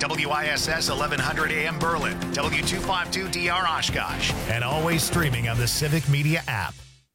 WISS 1100 AM Berlin, W252DR Oshkosh, and always streaming on the Civic Media app.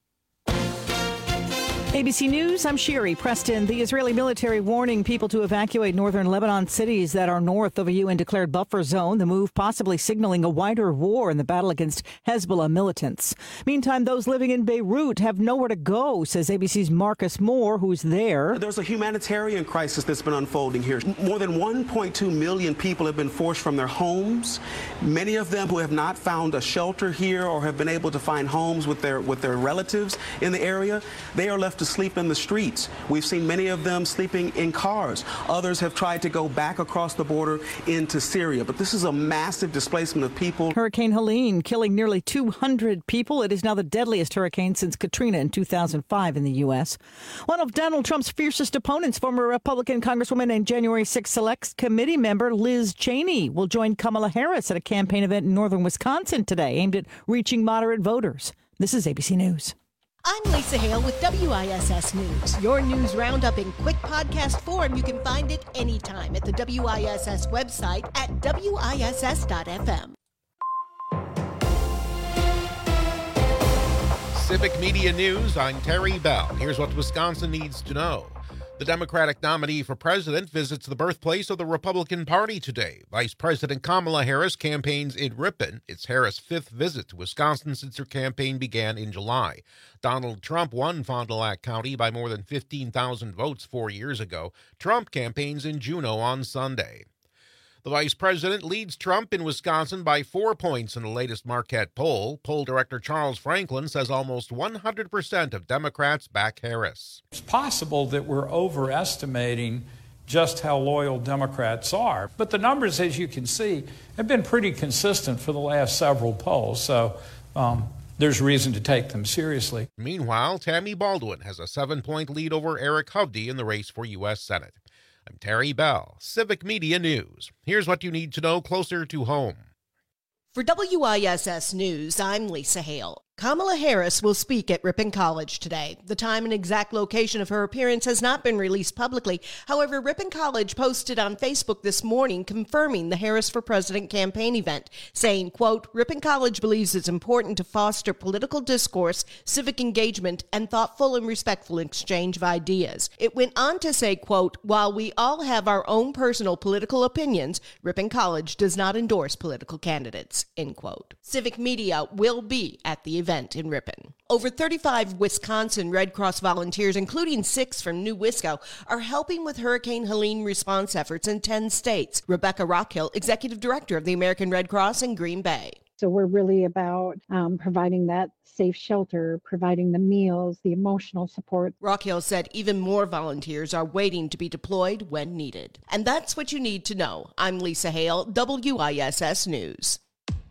ABC News, I'm Sherry Preston. The Israeli military warning people to evacuate northern Lebanon cities that are north of a UN-declared buffer zone, the move possibly signaling a wider war in the battle against Hezbollah militants. Meantime, those living in Beirut have nowhere to go, says ABC's Marcus Moore, who's there. There's a humanitarian crisis that's been unfolding here. More than 1.2 million people have been forced from their homes. Many of them who have not found a shelter here or have been able to find homes with their relatives in the area, they are left to sleep in the streets. We've seen many of them sleeping in cars. Others have tried to go back across the border into Syria. But this is a massive displacement of people. Hurricane Helene killing nearly 200 people. It is now the deadliest hurricane since Katrina in 2005 in the U.S. One of Donald Trump's fiercest opponents, former Republican Congresswoman and January 6 Select Committee member Liz Cheney, will join Kamala Harris at a campaign event in northern Wisconsin today aimed at reaching moderate voters. This is ABC News. I'm Lisa Hale with WISS News. Your news roundup in quick podcast form. You can find it anytime at the WISS website at WISS.FM. Civic Media News, I'm Terry Bell. Here's what Wisconsin needs to know. The Democratic nominee for president visits the birthplace of the Republican Party today. Vice President Kamala Harris campaigns in Ripon. It's Harris' fifth visit to Wisconsin since her campaign began in July. Donald Trump won Fond du Lac County by more than 15,000 votes 4 years ago. Trump campaigns in Juneau on Sunday. The vice president leads Trump in Wisconsin by 4 points in the latest Marquette poll. Poll director Charles Franklin says almost 100% of Democrats back Harris. It's possible that we're overestimating just how loyal Democrats are. But the numbers, as you can see, have been pretty consistent for the last several polls. So there's reason to take them seriously. Meanwhile, Tammy Baldwin has a 7-point lead over Eric Hovde in the race for U.S. Senate. I'm Terry Bell, Civic Media News. Here's what you need to know closer to home. For WISS News, I'm Lisa Hale. Kamala Harris will speak at Ripon College today. The time and exact location of her appearance has not been released publicly. However, Ripon College posted on Facebook this morning confirming the Harris for President campaign event, saying, quote, Ripon College believes it's important to foster political discourse, civic engagement, and thoughtful and respectful exchange of ideas. It went on to say, quote, while we all have our own personal political opinions, Ripon College does not endorse political candidates, end quote. Civic Media will be at the event in Ripon. Over 35 Wisconsin Red Cross volunteers, including 6 from New Wisco, are helping with Hurricane Helene response efforts in 10 states. Rebecca Rockhill, Executive Director of the American Red Cross in Green Bay. So we're really about providing that safe shelter, providing the meals, the emotional support. Rockhill said even more volunteers are waiting to be deployed when needed. And that's what you need to know. I'm Lisa Hale, WISS News.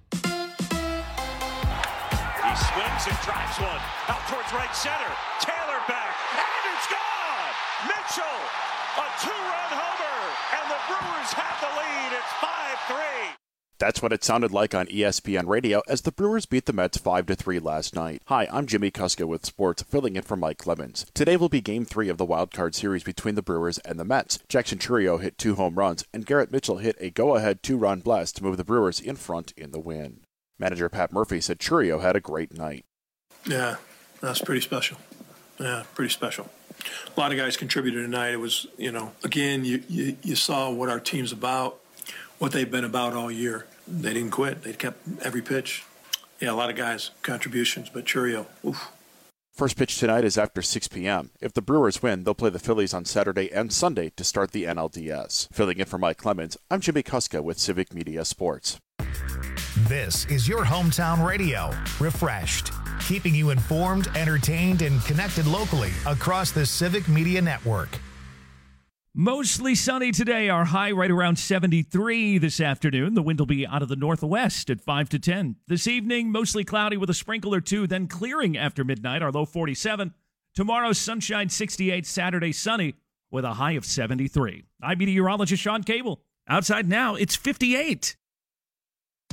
He swings and drives one out towards right center. Taylor back, and it's gone! Mitchell, a 2-run homer, and the Brewers have the lead. It's 5-3. That's what it sounded like on ESPN Radio as the Brewers beat the Mets 5-3 last night. Hi, I'm Jimmy Kuska with sports, filling in for Mike Clemens. Today will be Game 3 of the Wild Card Series between the Brewers and the Mets. Jackson Chourio hit 2 home runs, and Garrett Mitchell hit a go-ahead 2-run blast to move the Brewers in front in the win. Manager Pat Murphy said Chourio had a great night. Yeah, that's pretty special. Yeah, pretty special. A lot of guys contributed tonight. It was, again, you saw what our team's about, what they've been about all year. They didn't quit. They kept every pitch. Yeah, a lot of guys, contributions, but Chourio, oof. First pitch tonight is after 6 p.m. If the Brewers win, they'll play the Phillies on Saturday and Sunday to start the NLDS. Filling in for Mike Clemens, I'm Jimmy Kuska with Civic Media Sports. This is your hometown radio, Refreshed, keeping you informed, entertained, and connected locally across the Civic Media Network. Mostly sunny today. Our high right around 73 this afternoon. The wind will be out of the northwest at 5 to 10. This evening, mostly cloudy with a sprinkle or two, then clearing after midnight, our low 47. Tomorrow, sunshine 68, Saturday sunny with a high of 73. I'm meteorologist Sean Cable. Outside now, it's 58.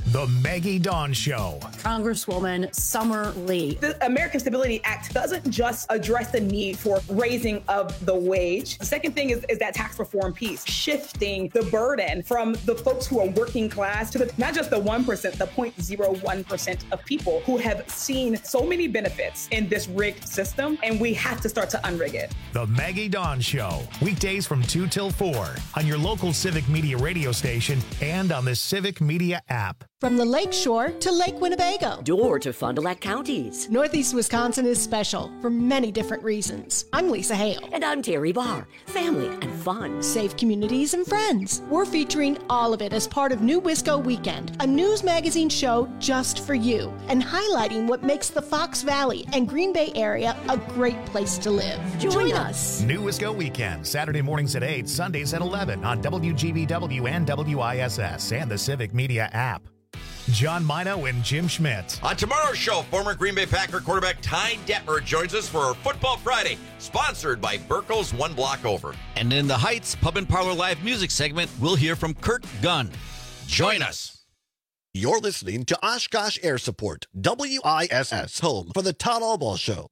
The Maggie Dawn Show. Congresswoman Summer Lee. The American Stability Act doesn't just address the need for raising of the wage. The second thing is that tax reform piece, shifting the burden from the folks who are working class to not just the 1%, the 0.01% of people who have seen so many benefits in this rigged system, and we have to start to unrig it. The Maggie Dawn Show. Weekdays from 2 till 4 on your local Civic Media radio station and on the Civic Media app. From the Lake Shore to Lake Winnebago. Door to Fond du Lac counties. Northeast Wisconsin is special for many different reasons. I'm Lisa Hale. And I'm Terry Barr. Family and fun. Safe communities and friends. We're featuring all of it as part of New Wisco Weekend, a news magazine show just for you, and highlighting what makes the Fox Valley and Green Bay area a great place to live. Join us. New Wisco Weekend, Saturday mornings at 8, Sundays at 11 on WGBW and WISS and the Civic Media app. John Mino and Jim Schmidt. On tomorrow's show, former Green Bay Packer quarterback Ty Detmer joins us for Football Friday, sponsored by Burkle's One Block Over. And in the Heights Pub and Parlor Live music segment, we'll hear from Kurt Gunn. Join us. You're listening to Oshkosh Air Support, WISS, home for the Todd Allball Show.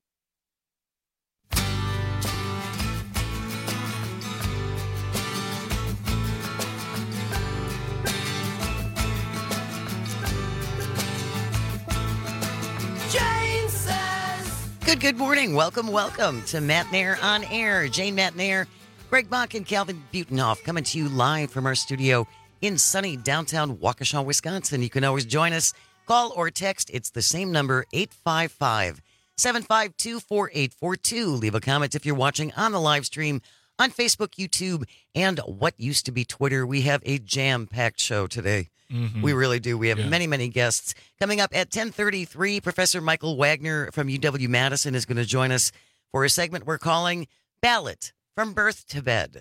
Good morning. Welcome to Matt Nair on Air. Jane Matt Nair, Greg Bach, and Calvin Butenhoff coming to you live from our studio in sunny downtown Waukesha, Wisconsin. You can always join us. Call or text. It's the same number, 855-752-4842. Leave a comment if you're watching on the live stream on Facebook, YouTube, and what used to be Twitter. We have a jam-packed show today. Mm-hmm. We really do. We have many guests. Coming up at 10:33, Professor Michael Wagner from UW-Madison is going to join us for a segment we're calling Ballot from Birth to Bed.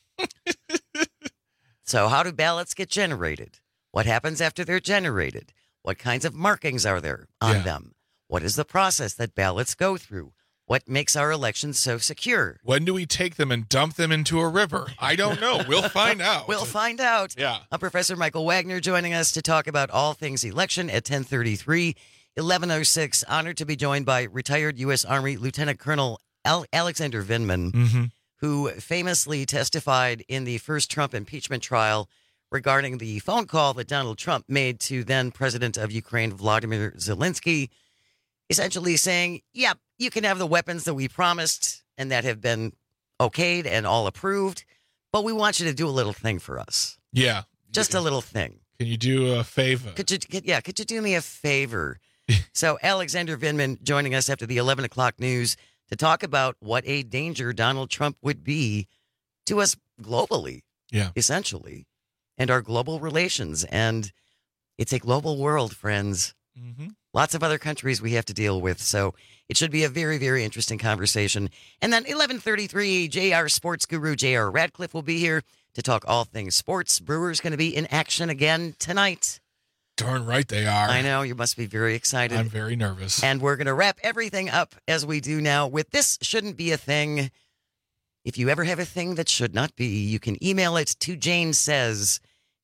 So how do ballots get generated? What happens after they're generated? What kinds of markings are there on them? What is the process that ballots go through? What makes our elections so secure? When do we take them and dump them into a river? I don't know. We'll find out. We'll find out. Yeah. Professor Michael Wagner joining us to talk about all things election at 10:33, 11:06. Honored to be joined by retired U.S. Army Lieutenant Colonel Alexander Vindman, who famously testified in the first Trump impeachment trial regarding the phone call that Donald Trump made to then President of Ukraine, Vladimir Zelensky, essentially saying, yep, you can have the weapons that we promised and that have been okayed and all approved, but we want you to do a little thing for us. Yeah. Just a little thing. Can you do a favor? Could you do me a favor? So Alexander Vindman joining us after the 11 o'clock news to talk about what a danger Donald Trump would be to us globally, essentially, and our global relations. And it's a global world, friends. Mm-hmm. Lots of other countries we have to deal with. So it should be a very, very interesting conversation. And then 11:33, JR sports guru J.R. Radcliffe will be here to talk all things sports. Brewers going to be in action again tonight. Darn right they are. I know. You must be very excited. I'm very nervous. And we're going to wrap everything up as we do now with This Shouldn't Be a Thing. If you ever have a thing that should not be, you can email it to Jane Says,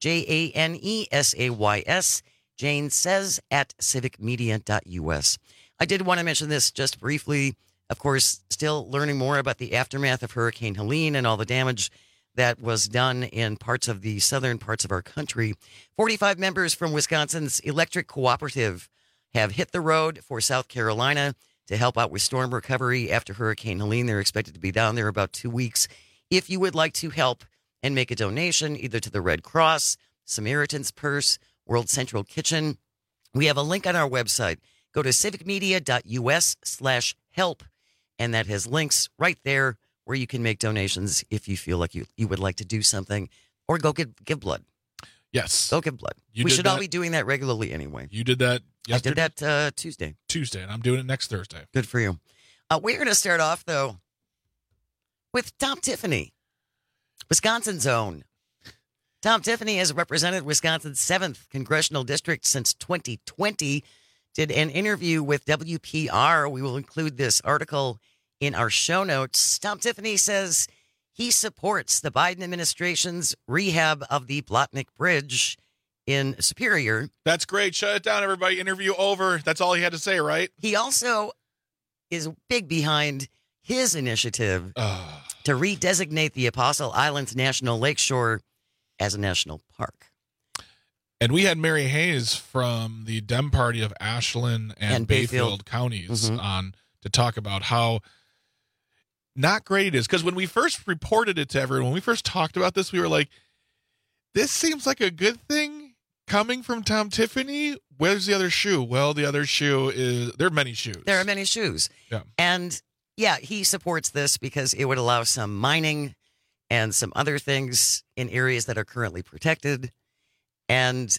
JaneSays, Jane Says at civicmedia.us. I did want to mention this just briefly. Of course, still learning more about the aftermath of Hurricane Helene and all the damage that was done in parts of the southern parts of our country. 45 members from Wisconsin's Electric Cooperative have hit the road for South Carolina to help out with storm recovery after Hurricane Helene. They're expected to be down there about 2 weeks. If you would like to help and make a donation, either to the Red Cross, Samaritan's Purse, World Central Kitchen, we have a link on our website. Go to civicmedia.us/help, and that has links right there where you can make donations if you feel like you would like to do something, or go give blood. Yes. Go give blood. We should all be doing that regularly anyway. You did that yesterday? I did that Tuesday. Tuesday, and I'm doing it next Thursday. Good for you. We're going to start off, though, with Tom Tiffany, Wisconsin's own. Tom Tiffany has represented Wisconsin's 7th congressional district since 2020, did an interview with WPR. We will include this article in our show notes. Tom Tiffany says he supports the Biden administration's rehab of the Blatnick Bridge in Superior. That's great. Shut it down, everybody. Interview over. That's all he had to say, right? He also is big behind his initiative to redesignate the Apostle Islands National Lakeshore as a national park. And we had Mary Hayes from the Dem Party of Ashland and Bayfield counties on to talk about how not great it is. Because when we first reported it to everyone, when we first talked about this, we were like, this seems like a good thing coming from Tom Tiffany. Where's the other shoe? Well, the other shoe is, there are many shoes. There are many shoes. Yeah. And yeah, he supports this because it would allow some mining and some other things in areas that are currently protected. And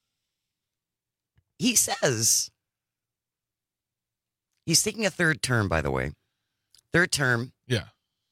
he says he's seeking a third term, by the way. Third term. Yeah.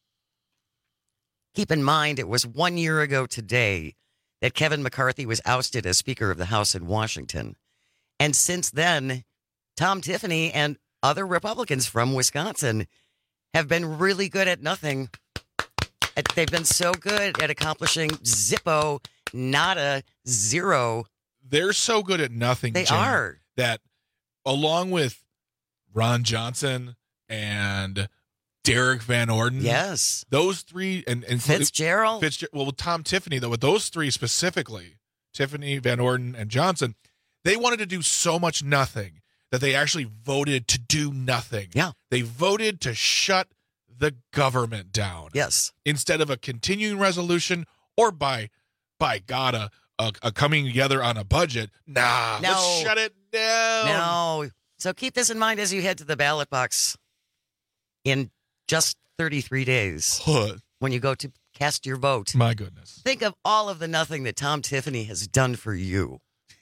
Keep in mind, it was 1 year ago today that Kevin McCarthy was ousted as Speaker of the House in Washington. And since then, Tom Tiffany and other Republicans from Wisconsin have been really good at nothing. They've been so good at accomplishing zippo, nada, zero. They're so good at nothing. They Jim, are. That along with Ron Johnson and Derek Van Orden. Yes. Those three and Fitzgerald. Well, with Tom Tiffany, though, with those three specifically, Tiffany, Van Orden, and Johnson, they wanted to do so much nothing that they actually voted to do nothing. Yeah. They voted to shut the government down. Yes. Instead of a continuing resolution or by God, a coming together on a budget. Nah, no. Let's shut it down. No. So keep this in mind as you head to the ballot box in just 33 days when you go to cast your vote. My goodness. Think of all of the nothing that Tom Tiffany has done for you.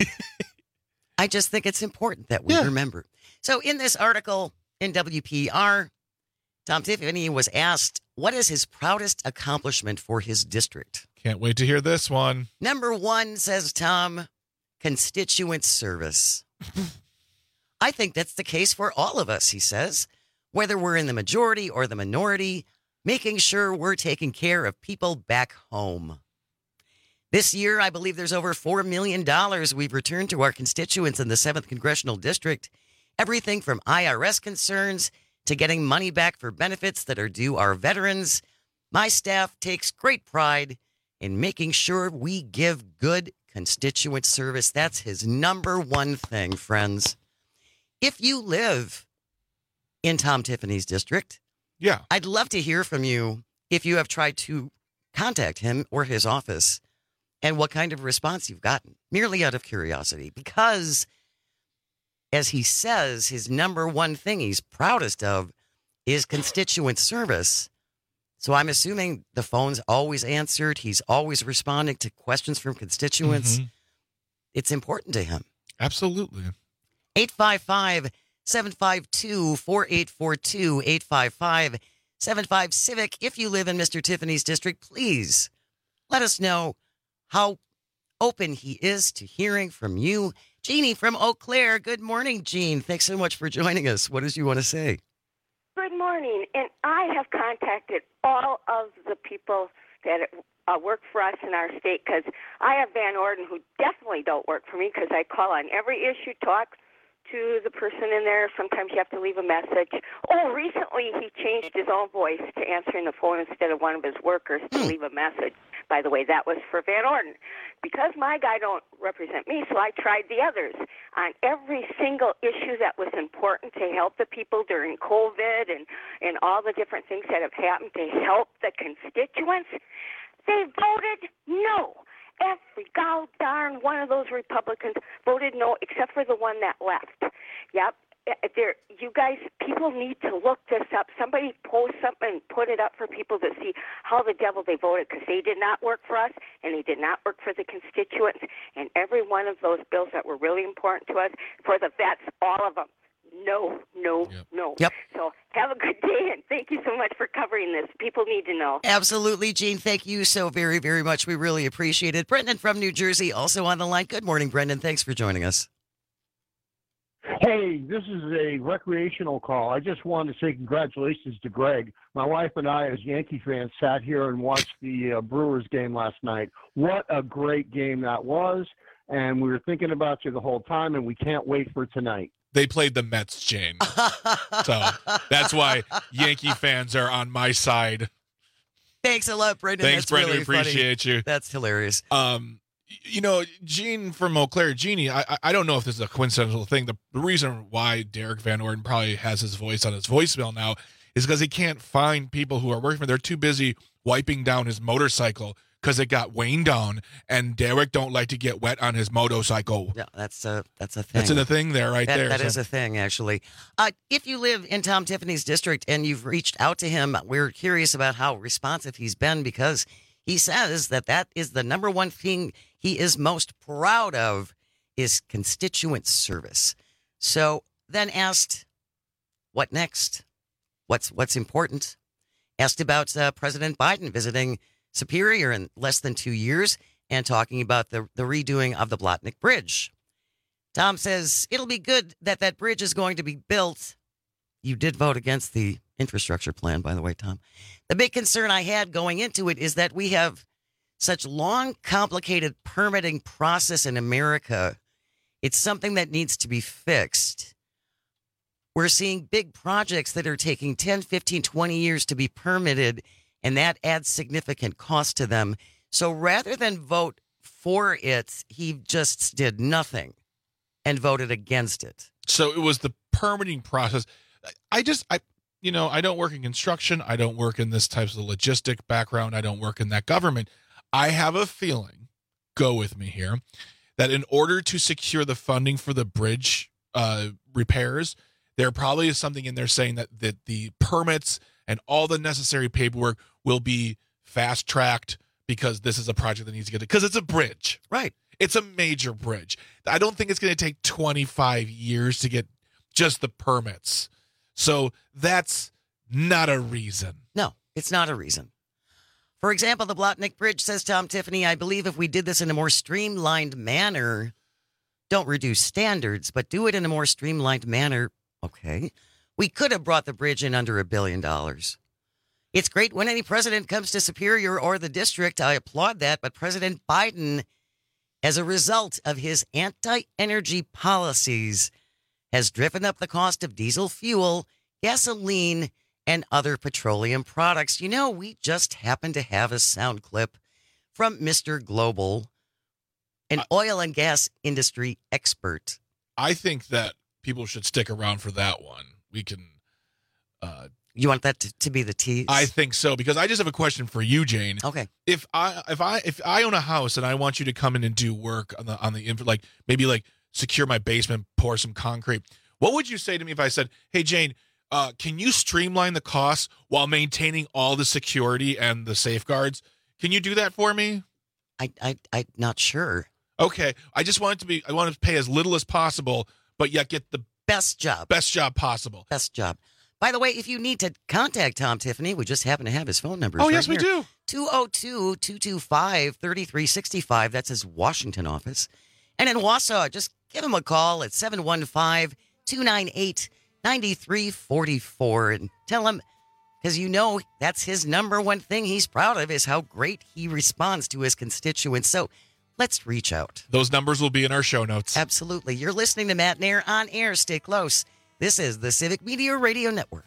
I just think it's important that we remember. So in this article in WPR, Tom Tiffany was asked, what is his proudest accomplishment for his district? Can't wait to hear this one. Number one, says Tom, constituent service. I think that's the case for all of us, he says, whether we're in the majority or the minority, making sure we're taking care of people back home. This year, I believe there's over $4 million we've returned to our constituents in the 7th Congressional District. Everything from IRS concerns to getting money back for benefits that are due our veterans. My staff takes great pride in making sure we give good constituent service. That's his number one thing, friends. If you live in Tom Tiffany's district, I'd love to hear from you if you have tried to contact him or his office and what kind of response you've gotten, merely out of curiosity. Because, as he says, his number one thing he's proudest of is constituent service. So I'm assuming the phone's always answered. He's always responding to questions from constituents. It's important to him. Absolutely. 855-752-4842, 855-75-CIVIC. If you live in Mr. Tiffany's district, please let us know how open he is to hearing from you. Jeannie from Eau Claire. Good morning, Jean. Thanks so much for joining us. What did you want to say? Good morning. And I have contacted all of the people that work for us in our state, because I have Van Orden who definitely don't work for me, because I call on every issue, talk to the person in there. Sometimes you have to leave a message. Oh, recently he changed his own voice to answering the phone instead of one of his workers to leave a message. By the way, that was for Van Orden. Because my guy don't represent me, so I tried the others on every single issue that was important to help the people during COVID and all the different things that have happened to help the constituents. They voted no. Every god darn one of those Republicans voted no, except for the one that left. Yep. You guys, people need to look this up. Somebody post something and put it up for people to see how the devil they voted, because they did not work for us and they did not work for the constituents. And every one of those bills that were really important to us, for the vets, all of them. No. Yep. So have a good day, and thank you so much for covering this. People need to know. Absolutely, Jean. Thank you so very, very much. We really appreciate it. Brendan from New Jersey, also on the line. Good morning, Brendan. Thanks for joining us. Hey, this is a recreational call. I just wanted to say congratulations to Greg. My wife and I, as Yankee fans, sat here and watched the Brewers game last night. What a great game that was. and we were thinking about you the whole time, and we can't wait for tonight. They played the Mets, Jane. So that's why Yankee fans are on my side. Thanks a lot, Brendan. Thanks, That's Brendan. really We appreciate funny. you. That's hilarious. Gene from Eau Claire, Jeannie, I don't know if this is a coincidental thing. The reason why Derek Van Orden probably has his voice on his voicemail now is because he can't find people who are working for him. They're too busy wiping down his motorcycle because it got weighed down, and Derek don't like to get wet on his motorcycle. Yeah, that's a thing. That's a thing there, That is a thing, actually. If you live in Tom Tiffany's district and you've reached out to him, we're curious about how responsive he's been, because he says that is the number one thing he is most proud of is constituent service. So then asked, what next? What's important? Asked about President Biden visiting Superior in less than 2 years and talking about the redoing of the Blatnick Bridge. Tom says it'll be good that bridge is going to be built. You did vote against the infrastructure plan, by the way, Tom. The big concern I had going into it is that we have such long, complicated permitting process in America. It's something that needs to be fixed. We're seeing big projects that are taking 10, 15, 20 years to be permitted, and that adds significant cost to them. So rather than vote for it, he just did nothing and voted against it. So it was the permitting process. I don't work in construction. I don't work in this type of logistic background. I don't work in that government. I have a feeling, go with me here, that in order to secure the funding for the bridge repairs, there probably is something in there saying that the permits and all the necessary paperwork will be fast-tracked because this is a project that needs to get it. Because it's a bridge. Right. It's a major bridge. I don't think it's going to take 25 years to get just the permits. So that's not a reason. No, it's not a reason. For example, the Blatnick Bridge, says Tom Tiffany, I believe if we did this in a more streamlined manner, don't reduce standards, but do it in a more streamlined manner, okay, we could have brought the bridge in under $1 billion. It's great when any president comes to Superior or the district. I applaud that. But President Biden, as a result of his anti-energy policies, has driven up the cost of diesel fuel, gasoline, and other petroleum products. You know, we just happen to have a sound clip from Mr. Global, an oil and gas industry expert. I think that people should stick around for that one. We can... You want that to be the tease? I think so, because I just have a question for you, Jane. Okay. If I own a house and I want you to come in and do work on the maybe secure my basement, pour some concrete, what would you say to me if I said, "Hey, Jane, can you streamline the costs while maintaining all the security and the safeguards? Can you do that for me?" I'm not sure. Okay, I just want it to be. I want to pay as little as possible, but yet get the best job possible. Best job. By the way, if you need to contact Tom Tiffany, we just happen to have his phone number. Oh, yes, we do. 202-225-3365. That's his Washington office. And in Wausau, just give him a call at 715-298-9344 and tell him, because you know that's his number one thing he's proud of is how great he responds to his constituents. So let's reach out. Those numbers will be in our show notes. Absolutely. You're listening to Matt Nair on air. Stay close. This is the Civic Media Radio Network.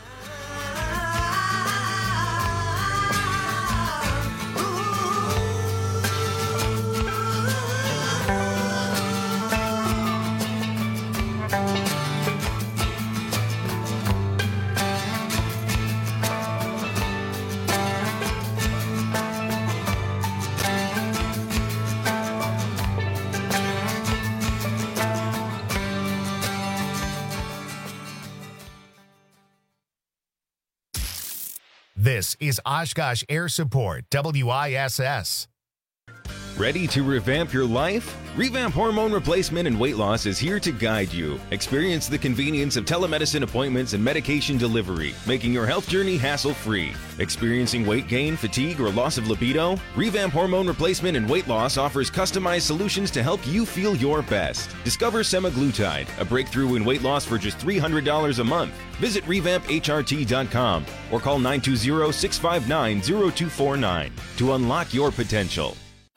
This is Oshkosh Air Support, WISS. Ready to revamp your life? Revamp Hormone Replacement and Weight Loss is here to guide you. Experience the convenience of telemedicine appointments and medication delivery, making your health journey hassle-free. Experiencing weight gain, fatigue, or loss of libido? Revamp Hormone Replacement and Weight Loss offers customized solutions to help you feel your best. Discover semaglutide, a breakthrough in weight loss for just $300 a month. Visit revampHRT.com or call 920-659-0249 to unlock your potential.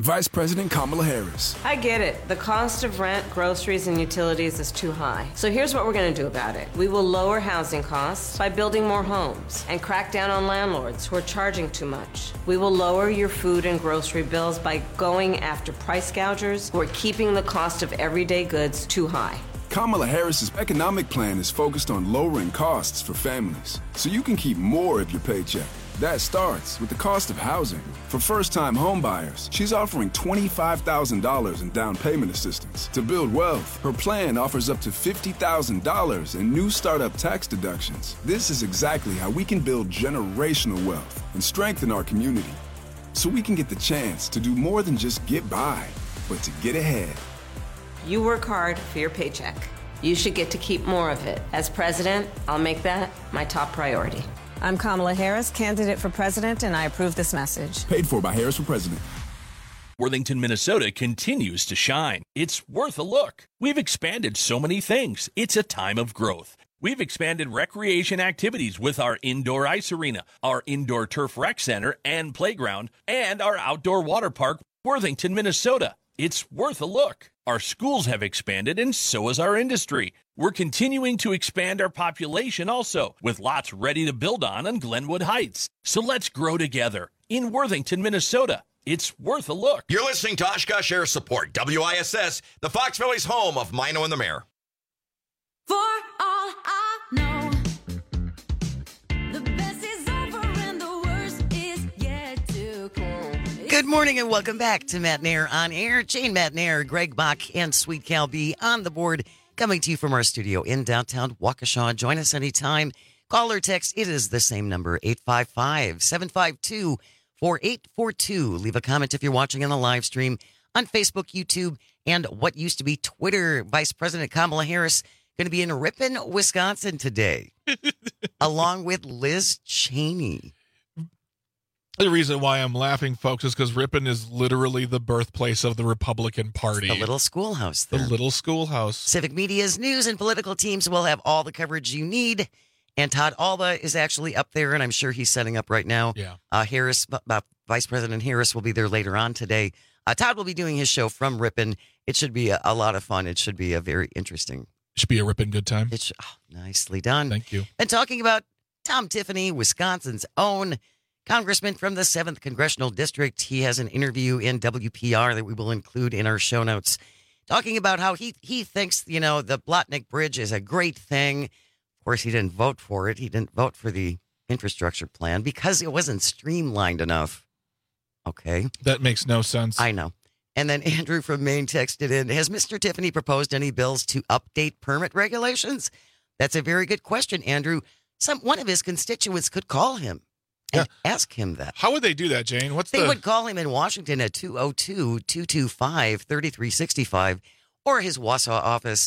Vice President Kamala Harris. I get it. The cost of rent, groceries, and utilities is too high. So here's what we're going to do about it. We will lower housing costs by building more homes and crack down on landlords who are charging too much. We will lower your food and grocery bills by going after price gougers who are keeping the cost of everyday goods too high. Kamala Harris's economic plan is focused on lowering costs for families, so you can keep more of your paycheck. That starts with the cost of housing. For first-time homebuyers, she's offering $25,000 in down payment assistance. To build wealth, her plan offers up to $50,000 in new startup tax deductions. This is exactly how we can build generational wealth and strengthen our community, so we can get the chance to do more than just get by, but to get ahead. You work hard for your paycheck. You should get to keep more of it. As president, I'll make that my top priority. I'm Kamala Harris, candidate for president, and I approve this message. Paid for by Harris for President. Worthington, Minnesota continues to shine. It's worth a look. We've expanded so many things. It's a time of growth. We've expanded recreation activities with our indoor ice arena, our indoor turf rec center and playground, and our outdoor water park, Worthington, Minnesota. It's worth a look. Our schools have expanded, and so has our industry. We're continuing to expand our population also, with lots ready to build on Glenwood Heights. So let's grow together in Worthington, Minnesota. It's worth a look. You're listening to Oshkosh Air Support, WISS, the Fox Valley's home of Mino and the Mayor. For all I know, the best is over and the worst is yet to come. Good morning and welcome back to Matt Nair on Air. Jane Matt Nair, Greg Bach, and Sweet Cal B on the board, coming to you from our studio in downtown Waukesha. Join us anytime. Call or text. It is the same number, 855-752-4842. Leave a comment if you're watching on the live stream on Facebook, YouTube, and what used to be Twitter. Vice President Kamala Harris going to be in Ripon, Wisconsin today, along with Liz Cheney. The reason why I'm laughing, folks, is because Ripon is literally the birthplace of the Republican Party. It's the little schoolhouse there. The little schoolhouse. Civic Media's news and political teams will have all the coverage you need. And Todd Alba is actually up there, and I'm sure he's setting up right now. Yeah. Vice President Harris will be there later on today. Todd will be doing his show from Ripon. It should be a lot of fun. It should be a very interesting. It should be a Ripon good time. Nicely done. Thank you. And talking about Tom Tiffany, Wisconsin's own Congressman from the 7th Congressional District. He has an interview in WPR that we will include in our show notes, talking about how he thinks, the Blotnick Bridge is a great thing. Of course, he didn't vote for it. He didn't vote for the infrastructure plan because it wasn't streamlined enough. Okay. That makes no sense. I know. And then Andrew from Maine texted in, has Mr. Tiffany proposed any bills to update permit regulations? That's a very good question, Andrew. One of his constituents could call him and ask him that. How would they do that, Jane? They would call him in Washington at 202-225-3365 or his Wausau office,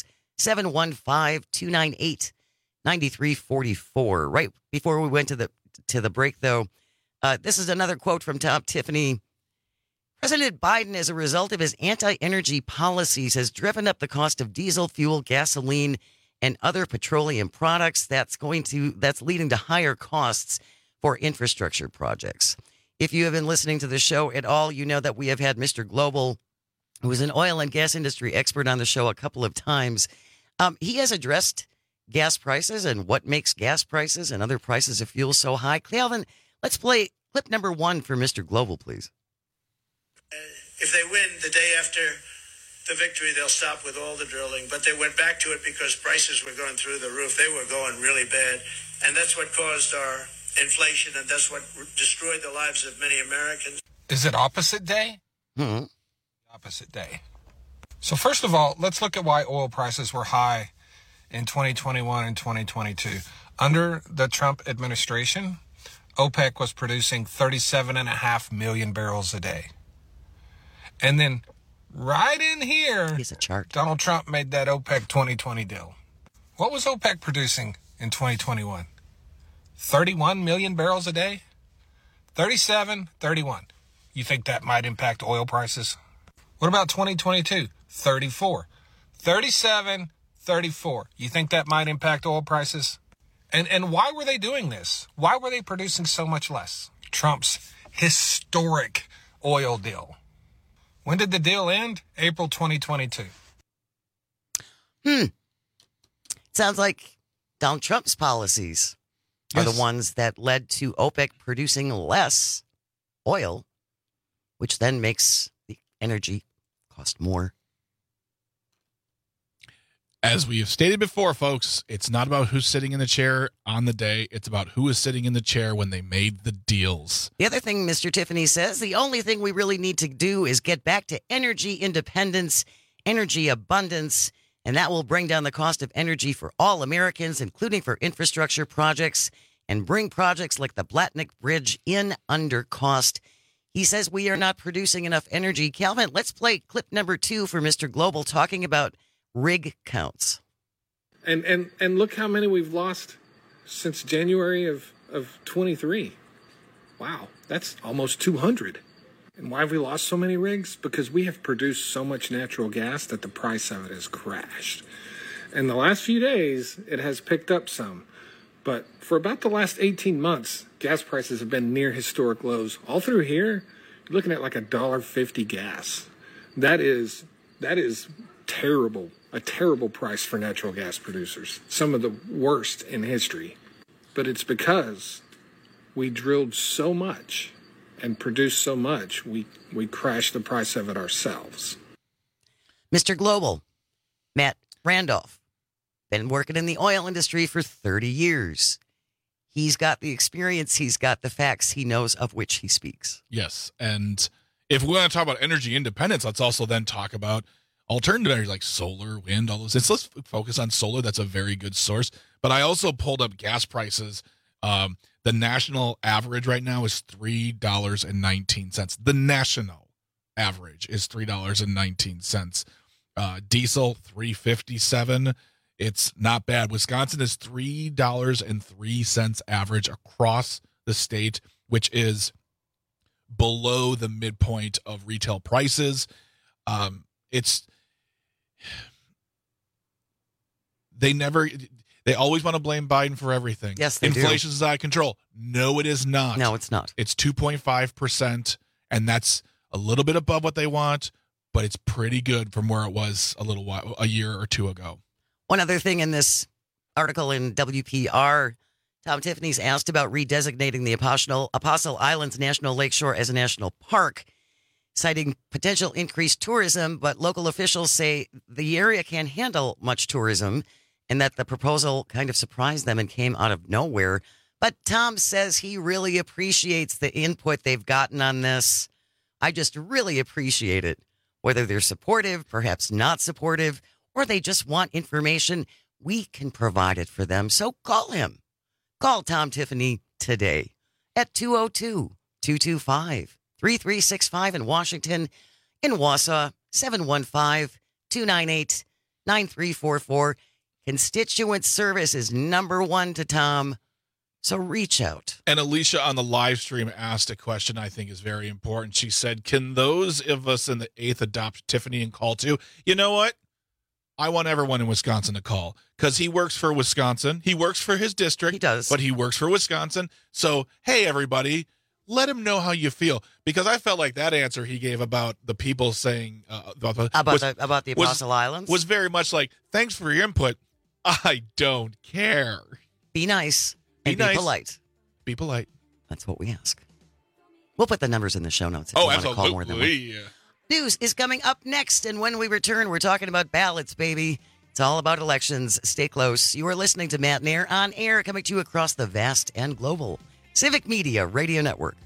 715-298-9344. Right before we went to the break, though, this is another quote from Tom Tiffany. President Biden, as a result of his anti-energy policies, has driven up the cost of diesel fuel, gasoline, and other petroleum products. That's leading to higher costs for infrastructure projects. If you have been listening to the show at all, you know that we have had Mr. Global, who is an oil and gas industry expert, on the show a couple of times. He has addressed gas prices and what makes gas prices and other prices of fuel so high. Calvin, let's play clip number 1 for Mr. Global, please. If they win the day after the victory, they'll stop with all the drilling. But they went back to it because prices were going through the roof. They were going really bad. And that's what caused our inflation, and that's what destroyed the lives of many Americans. Is it opposite day? Mm-hmm. Opposite day. So first of all, let's look at why oil prices were high in 2021 and 2022. Under the Trump administration, OPEC was producing 37.5 million barrels a day. And then right in here, here's a chart. Donald Trump made that OPEC 2020 deal. What was OPEC producing in 2021? 31 million barrels a day? 37, 31. You think that might impact oil prices? What about 2022? 34. 37, 34. You think that might impact oil prices? And why were they doing this? Why were they producing so much less? Trump's historic oil deal. When did the deal end? April 2022. Sounds like Donald Trump's policies are the ones that led to OPEC producing less oil, which then makes the energy cost more. As we have stated before, folks, it's not about who's sitting in the chair on the day. It's about who is sitting in the chair when they made the deals. The other thing Mr. Tiffany says, the only thing we really need to do is get back to energy independence, energy abundance, and that will bring down the cost of energy for all Americans, including for infrastructure projects, and bring projects like the Blatnick Bridge in under cost. He says we are not producing enough energy. Calvin, let's play clip number 2 for Mr. Global talking about rig counts. And look how many we've lost since January of 23. Wow, that's almost 200. And why have we lost so many rigs? Because we have produced so much natural gas that the price of it has crashed. In the last few days, it has picked up some. But for about the last 18 months, gas prices have been near historic lows. All through here, you're looking at like $1.50 gas. That is terrible. A terrible price for natural gas producers. Some of the worst in history. But it's because we drilled so much and produced so much, we crashed the price of it ourselves. Mr. Global, Matt Randolph, been working in the oil industry for 30 years. He's got the experience. He's got the facts. He knows of which he speaks. Yes. And if we want to talk about energy independence, let's also then talk about alternative energy like solar, wind, all those things. Let's focus on solar. That's a very good source. But I also pulled up gas prices. The national average right now is $3.19. The national average is $3.19. Diesel, $3.57. It's not bad. Wisconsin is $3.03 average across the state, which is below the midpoint of retail prices. They always want to blame Biden for everything. Yes, they do. Inflation is out of control. No, it is not. No, it's not. It's 2.5%, and that's a little bit above what they want, but it's pretty good from where it was a year or two ago. One other thing in this article in WPR, Tom Tiffany's asked about redesignating the Apostle Islands National Lakeshore as a national park, citing potential increased tourism, but local officials say the area can't handle much tourism and that the proposal kind of surprised them and came out of nowhere. But Tom says he really appreciates the input they've gotten on this. I just really appreciate it. Whether they're supportive, perhaps not supportive, or they just want information, we can provide it for them. So call him. Call Tom Tiffany today at 202-225-3365 in Washington, in Wausau, 715-298-9344. Constituent service is number one to Tom, so reach out. And Alicia on the live stream asked a question I think is very important. She said, can those of us in the 8th adopt Tiffany and call too? You know what? I want everyone in Wisconsin to call because he works for Wisconsin. He works for his district. He does. But he works for Wisconsin. So, hey, everybody, let him know how you feel. Because I felt like that answer he gave about the people saying about the Apostle Islands was very much like, thanks for your input. I don't care. Be nice and be polite. Be polite. That's what we ask. We'll put the numbers in the show notes if you want to call more than one. News is coming up next, and when we return, we're talking about ballots, baby. It's all about elections. Stay close. You are listening to Matt Nair on air, coming to you across the vast and global Civic Media Radio Network.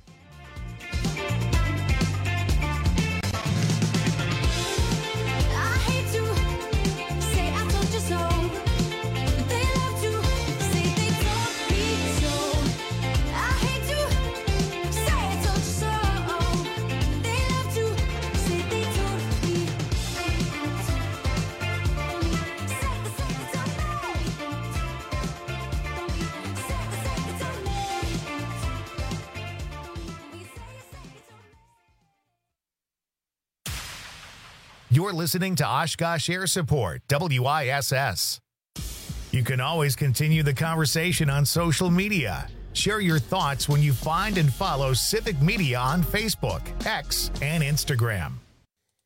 You're listening to Oshkosh Air Support, WISS. You can always continue the conversation on social media. Share your thoughts when you find and follow Civic Media on Facebook, X, and Instagram.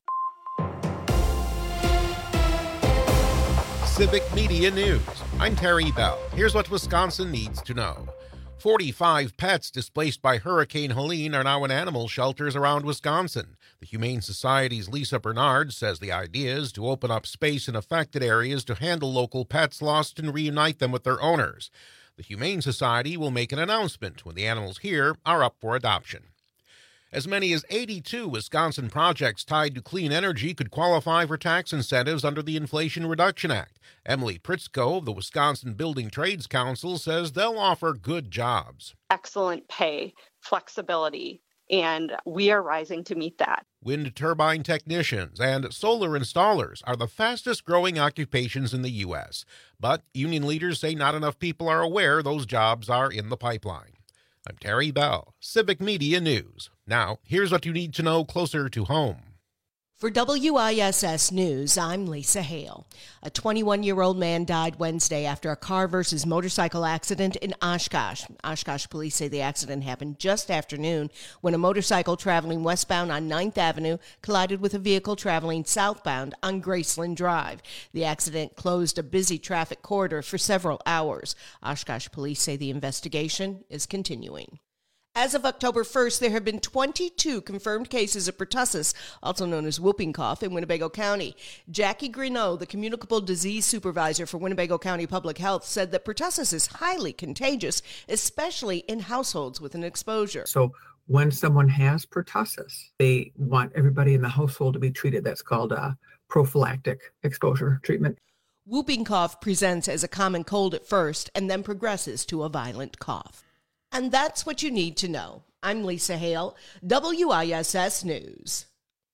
Civic Media News. I'm Terry Bell. Here's what Wisconsin needs to know. 45 pets displaced by Hurricane Helene are now in animal shelters around Wisconsin. The Humane Society's Lisa Bernard says the idea is to open up space in affected areas to handle local pets lost and reunite them with their owners. The Humane Society will make an announcement when the animals here are up for adoption. As many as 82 Wisconsin projects tied to clean energy could qualify for tax incentives under the Inflation Reduction Act. Emily Pritzko of the Wisconsin Building Trades Council says they'll offer good jobs. Excellent pay, flexibility, and we are rising to meet that. Wind turbine technicians and solar installers are the fastest growing occupations in the U.S., but union leaders say not enough people are aware those jobs are in the pipeline. I'm Terry Bell, Civic Media News. Now, here's what you need to know closer to home. For WISS News, I'm Lisa Hale. A 21-year-old man died Wednesday after a car versus motorcycle accident in Oshkosh. Oshkosh police say the accident happened just after noon when a motorcycle traveling westbound on 9th Avenue collided with a vehicle traveling southbound on Graceland Drive. The accident closed a busy traffic corridor for several hours. Oshkosh police say the investigation is continuing. As of October 1st, there have been 22 confirmed cases of pertussis, also known as whooping cough, in Winnebago County. Jackie Greneau, the communicable disease supervisor for Winnebago County Public Health, said that pertussis is highly contagious, especially in households with an exposure. So when someone has pertussis, they want everybody in the household to be treated. That's called a prophylactic exposure treatment. Whooping cough presents as a common cold at first and then progresses to a violent cough. And that's what you need to know. I'm Lisa Hale, WISS News.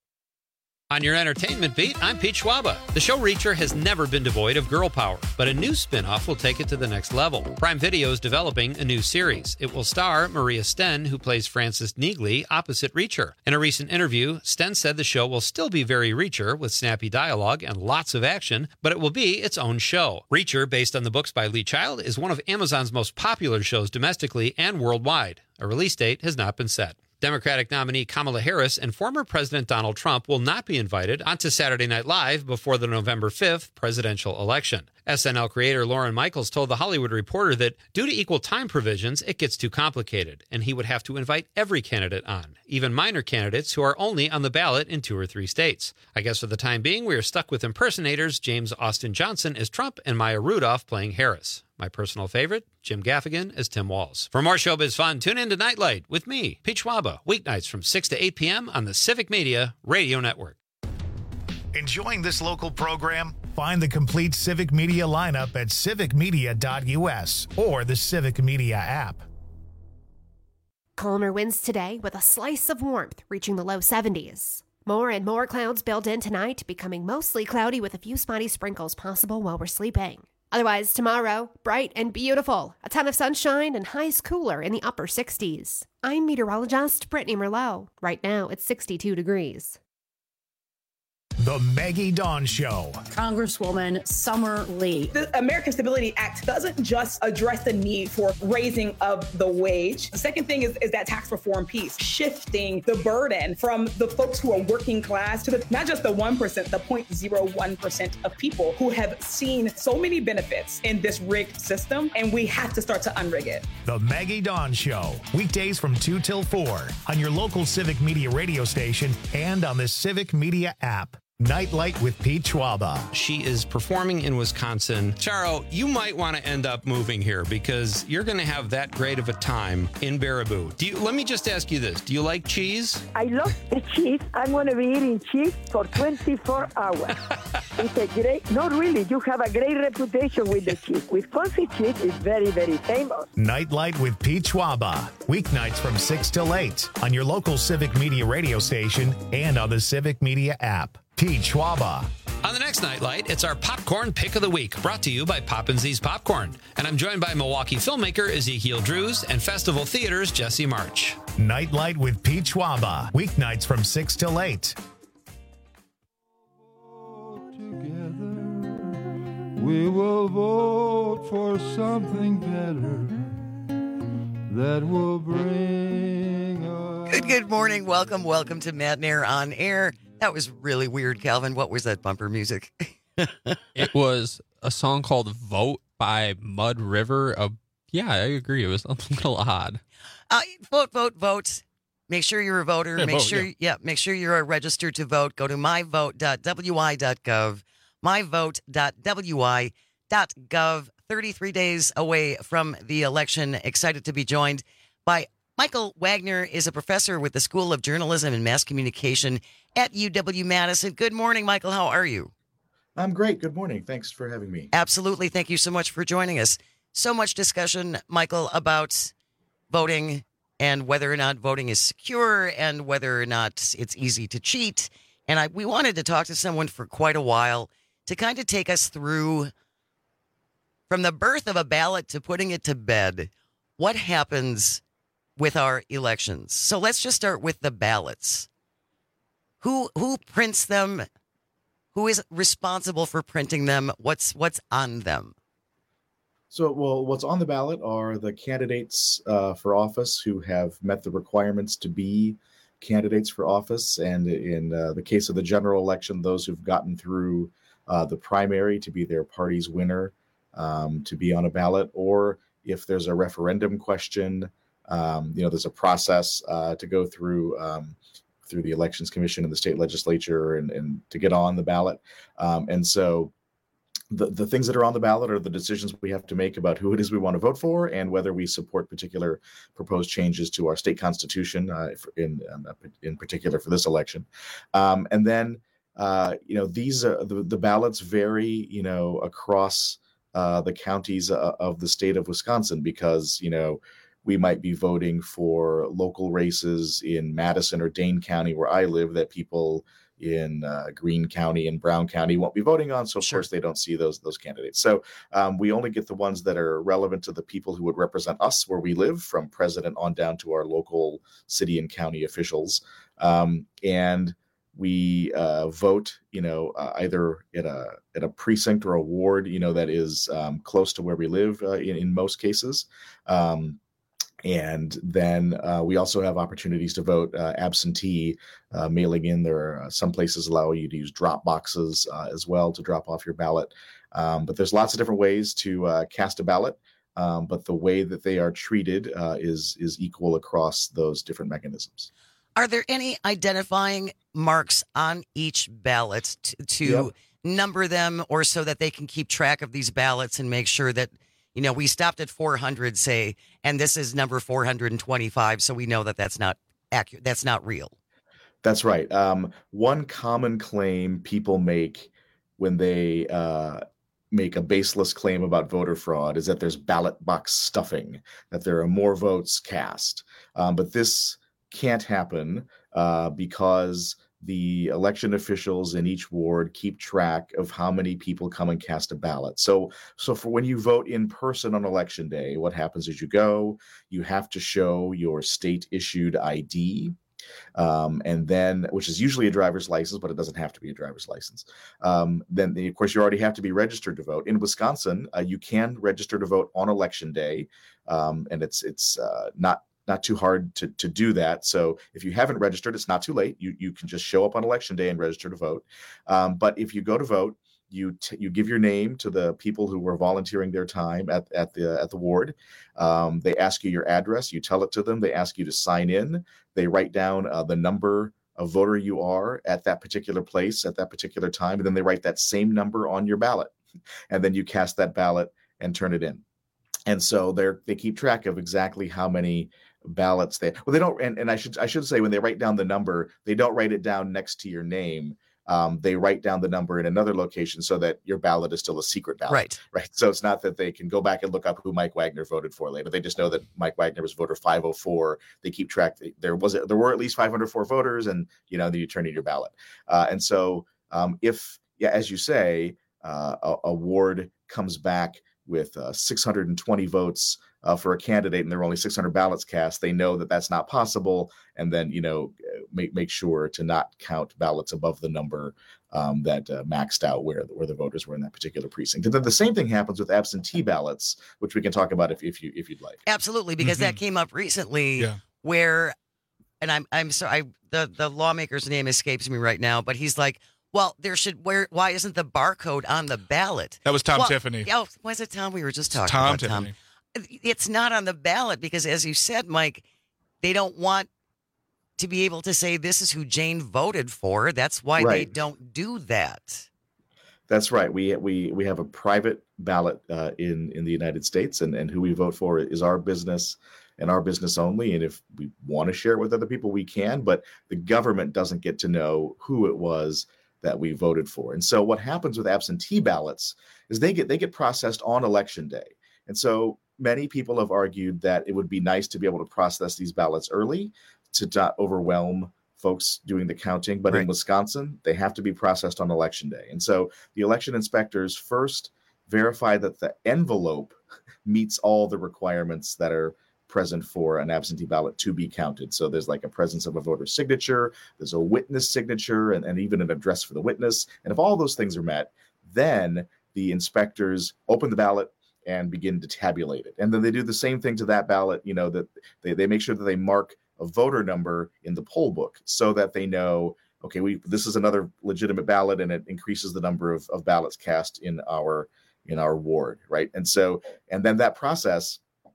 On your entertainment beat, I'm Pete Schwaba. The show Reacher has never been devoid of girl power, but a new spin-off will take it to the next level. Prime Video is developing a new series. It will star Maria Sten, who plays Frances Neagley, opposite Reacher. In a recent interview, Sten said the show will still be very Reacher, with snappy dialogue and lots of action, but it will be its own show. Reacher, based on the books by Lee Child, is one of Amazon's most popular shows domestically and worldwide. A release date has not been set. Democratic nominee Kamala Harris and former President Donald Trump will not be invited onto Saturday Night Live before the November 5th presidential election. SNL creator Lorne Michaels told The Hollywood Reporter that due to equal time provisions, it gets too complicated, and he would have to invite every candidate on, even minor candidates who are only on the ballot in 2 or 3 states. I guess for the time being, we are stuck with impersonators James Austin Johnson as Trump and Maya Rudolph playing Harris. My personal favorite, Jim Gaffigan as Tim Walz. For more showbiz fun, tune in to Nightlight with me, Pete Schwaba, weeknights from 6 to 8 p.m. on the Civic Media Radio Network. Enjoying this local program? Find the complete Civic Media lineup at civicmedia.us or the Civic Media app. Calmer winds today with a slice of warmth reaching the low 70s. More and more clouds build in tonight, becoming mostly cloudy with a few spotty sprinkles possible while we're sleeping. Otherwise, tomorrow, bright and beautiful. A ton of sunshine and highs cooler in the upper 60s. I'm meteorologist Brittany Merlot. Right now, it's 62 degrees. The Maggie Dawn Show. Congresswoman Summer Lee. The American Stability Act doesn't just address the need for raising of the wage. The second thing is that tax reform piece, shifting the burden from the folks who are working class to not just the 1%, the 0.01% of people who have seen so many benefits in this rigged system, and we have to start to unrig it. The Maggie Dawn Show, weekdays from 2 till 4 on your local Civic Media radio station and on the Civic Media app. Nightlight with Pete Schwaba. She is performing in Wisconsin. Charo, you might want to end up moving here because you're going to have that great of a time in Baraboo. Let me just ask you this. Do you like cheese? I love the cheese. I'm going to be eating cheese for 24 hours. It's a great, not really, you have a great reputation with the cheese. Wisconsin cheese is very, very famous. Nightlight with Pete Schwaba. Weeknights from 6 till 8 on your local Civic Media radio station and on the Civic Media app. Pete Schwaba. On the next Nightlight, it's our Popcorn Pick of the Week, brought to you by Poppin'Z's Popcorn. And I'm joined by Milwaukee filmmaker Ezekiel Drews and Festival Theater's Jesse March. Nightlight with Pete Schwaba. Weeknights from 6 till 8. We will vote for something better that will bring us... Good morning. Welcome to Matt and Air on Air. That was really weird, Calvin. What was that bumper music? It was a song called Vote by Mud River. Yeah, I agree. It was a little odd. Vote, vote, vote. Make sure you're a voter. Yeah, make vote, sure, make sure you're registered to vote. Go to myvote.wi.gov. myvote.wi.gov. 33 days away from the election. Excited to be joined by Michael Wagner. Is a professor with the School of Journalism and Mass Communication at UW-Madison. Good morning, Michael. How are you? I'm great. Good morning. Thanks for having me. Absolutely. Thank you so much for joining us. So much discussion, Michael, about voting and whether or not voting is secure and whether or not it's easy to cheat. And we wanted to talk to someone for quite a while to kind of take us through from the birth of a ballot to putting it to bed, what happens with our elections. So let's just start with the ballots. Who prints them? Who is responsible for printing them? What's on them? So, what's on the ballot are the candidates for office who have met the requirements to be candidates for office. And in the case of the general election, those who've gotten through the primary to be their party's winner to be on a ballot. Or if there's a referendum question, there's a process to go through the Elections Commission and the state legislature and to get on the ballot. And so the things that are on the ballot are the decisions we have to make about who it is we want to vote for and whether we support particular proposed changes to our state constitution, in particular for this election. And then, these the ballots vary, across the counties of the state of Wisconsin because, we might be voting for local races in Madison or Dane County, where I live, that people in Greene County and Brown County won't be voting on. So, of course, they don't see those candidates. So we only get the ones that are relevant to the people who would represent us where we live, from president on down to our local city and county officials. And we vote, either at a precinct or a ward, that is close to where we live in most cases. And then we also have opportunities to vote absentee, mailing in. There are some places allow you to use drop boxes as well to drop off your ballot. But there's lots of different ways to cast a ballot. But the way that they are treated is equal across those different mechanisms. Are there any identifying marks on each ballot to number them, or so that they can keep track of these ballots and make sure that, we stopped at 400, say, and this is number 425, so we know that that's not accurate. That's not real. That's right. One common claim people make when they make a baseless claim about voter fraud is that there's ballot box stuffing, that there are more votes cast. But this can't happen because the election officials in each ward keep track of how many people come and cast a ballot. So for when you vote in person on election day, what happens is you have to show your state issued ID. And then, which is usually a driver's license, but it doesn't have to be a driver's license. Then, of course, you already have to be registered to vote. In Wisconsin, you can register to vote on election day, and it's not too hard to do that. So if you haven't registered, it's not too late. You can just show up on election day and register to vote. But if you go to vote, you give your name to the people who were volunteering their time at the ward. They ask you your address. You tell it to them. They ask you to sign in. They write down the number of voter you are at that particular place at that particular time, and then they write that same number on your ballot, and then you cast that ballot and turn it in. And so they keep track of exactly how many ballots they don't. And I should say, when they write down the number, they don't write it down next to your name. They write down the number in another location so that your ballot is still a secret ballot. Right. So it's not that they can go back and look up who Mike Wagner voted for later. They just know that Mike Wagner was voter 504. They keep track. There were at least 504 voters, and then you turn in your ballot. And so as you say, a ward comes back with 620 votes for a candidate, and there are only 600 ballots cast, they know that that's not possible, and then make sure to not count ballots above the number that maxed out where the voters were in that particular precinct. And then the same thing happens with absentee ballots, which we can talk about if you'd like. Absolutely, because that came up recently, where, and I'm sorry, the lawmaker's name escapes me right now, but he's like, Well, why isn't the barcode on the ballot? That was Tom Tiffany. Oh, was it Tom? We were just talking Tom about Tiffany. Tom. It's not on the ballot because, as you said, Mike, they don't want to be able to say this is who Jane voted for. That's why they don't do that. That's right. We have a private ballot in the United States, and who we vote for is our business and our business only. And if we want to share it with other people, we can. But the government doesn't get to know who it was that we voted for. And so what happens with absentee ballots is they get processed on election day. And so many people have argued that it would be nice to be able to process these ballots early to not overwhelm folks doing the counting. But in Wisconsin, they have to be processed on election day. And so the election inspectors first verify that the envelope meets all the requirements that are present for an absentee ballot to be counted. So there's like a presence of a voter's signature, there's a witness signature, and even an address for the witness. And if all those things are met, then the inspectors open the ballot and begin to tabulate it. And then they do the same thing to that ballot, that they make sure that they mark a voter number in the poll book so that they know, okay, this is another legitimate ballot, and it increases the number of ballots cast in our ward, right? And then that process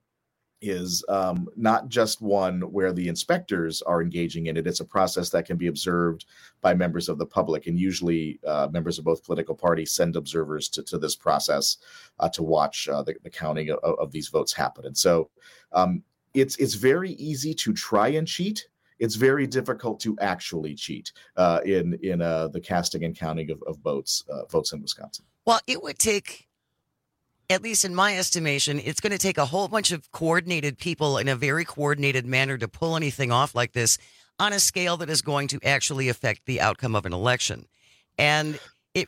is not just one where the inspectors are engaging in it. It's a process that can be observed by members of the public, and usually members of both political parties send observers to this process to watch the counting of these votes happen. And so it's very easy to try and cheat. It's very difficult to actually cheat in the casting and counting of votes in Wisconsin. Well, it would take, at least in my estimation, it's going to take a whole bunch of coordinated people in a very coordinated manner to pull anything off like this on a scale that is going to actually affect the outcome of an election. And it's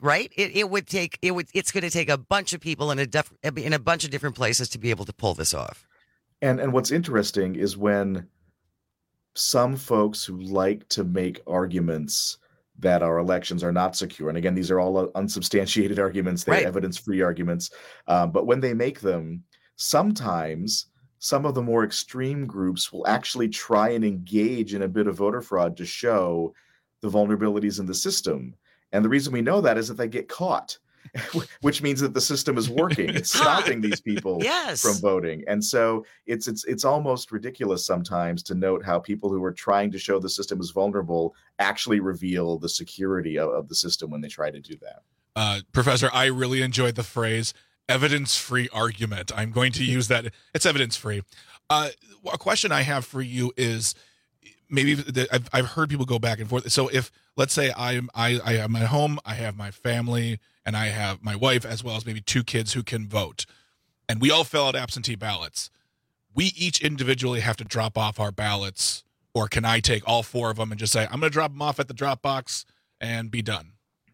going to take a bunch of people in a bunch of different places to be able to pull this off. And what's interesting is when some folks who like to make arguments that our elections are not secure. And again, these are all unsubstantiated arguments. They're evidence-free arguments. But when they make them, sometimes some of the more extreme groups will actually try and engage in a bit of voter fraud to show the vulnerabilities in the system. And the reason we know that is that they get caught, which means that the system is working. It's stopping these people from voting. And so it's almost ridiculous sometimes to note how people who are trying to show the system is vulnerable actually reveal the security of the system when they try to do that. Professor, I really enjoyed the phrase evidence-free argument. I'm going to use that. It's evidence-free. A question I have for you is, maybe I've heard people go back and forth. So if, let's say I am at home, I have my family, and I have my wife, as well as maybe 2 kids who can vote, and we all fill out absentee ballots. We each individually have to drop off our ballots, or can I take all 4 of them and just say, I'm going to drop them off at the drop box and be done?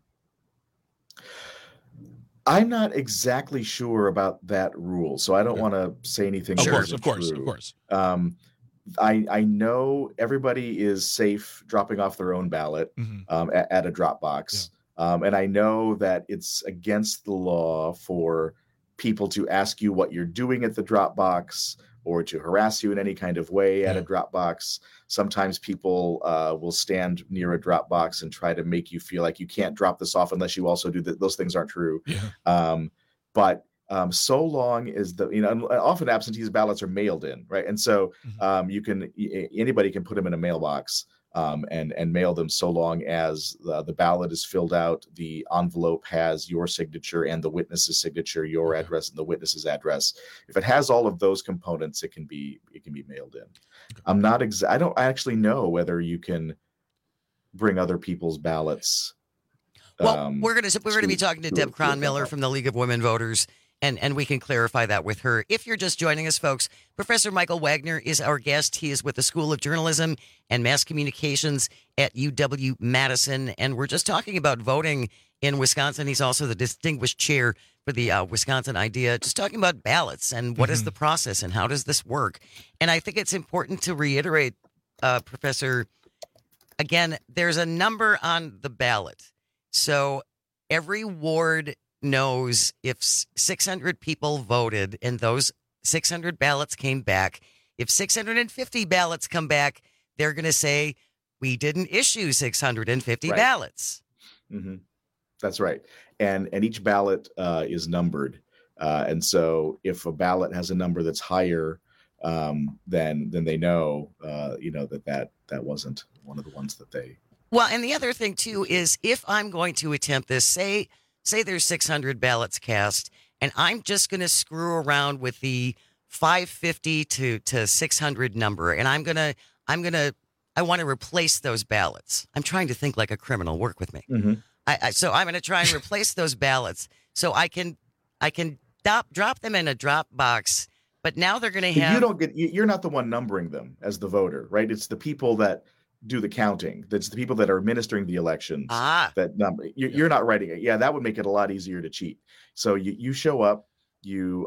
I'm not exactly sure about that rule, so I don't want to say anything. Of course. I know everybody is safe dropping off their own ballot at a drop box. And I know that it's against the law for people to ask you what you're doing at the drop box or to harass you in any kind of way at a drop box. Sometimes people will stand near a drop box and try to make you feel like you can't drop this off unless you also do that. Those things aren't true. But so long as often absentee ballots are mailed in, right? And so anybody can put them in a mailbox and mail them so long as the ballot is filled out, the envelope has your signature and the witness's signature, your address and the witness's address. If it has all of those components, it can be mailed in. I don't actually know whether you can bring other people's ballots. Well, we're going to be talking to Deb Cronmiller from the League of Women Voters, and we can clarify that with her. If you're just joining us, folks, Professor Michael Wagner is our guest. He is with the School of Journalism and Mass Communications at UW-Madison, and we're just talking about voting in Wisconsin. He's also the distinguished chair for the Wisconsin Idea, just talking about ballots and what is the process and how does this work. And I think it's important to reiterate, Professor, again, there's a number on the ballot. So every ward knows if 600 people voted and those 600 ballots came back. If 650 ballots come back, they're going to say, we didn't issue 650 ballots. Mm-hmm. That's right. And each ballot is numbered. And so if a ballot has a number that's higher, then they know, that wasn't one of the ones that they. Well, and the other thing too is if I'm going to attempt this, say there's 600 ballots cast, and I'm just going to screw around with the 550 to 600 number, and I want to replace those ballots. I'm trying to think like a criminal. Work with me. Mm-hmm. So I'm going to try and replace those ballots so I can drop them in a drop box. But now they're going to have. You're not the one numbering them as the voter, right? It's the people that do the counting. That's the people that are administering the elections. That number. You're not writing it. Yeah, that would make it a lot easier to cheat. So you show up, you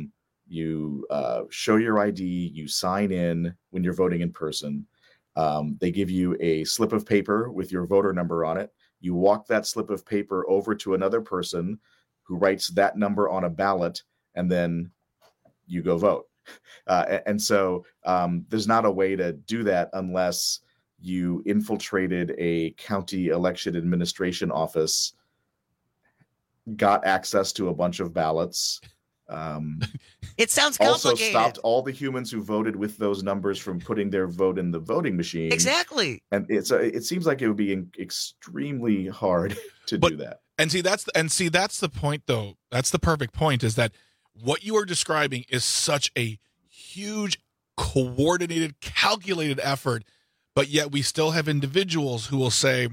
show your ID, you sign in when you're voting in person. They give you a slip of paper with your voter number on it. You walk that slip of paper over to another person who writes that number on a ballot, and then you go vote. And so there's not a way to do that unless you infiltrated a county election administration office, got access to a bunch of ballots. It sounds complicated. Also stopped all the humans who voted with those numbers from putting their vote in the voting machine. Exactly. And it seems like it would be extremely hard to do that. And see that's the point though. That's the perfect point, is that what you are describing is such a huge, coordinated, calculated effort, but yet we still have individuals who will say,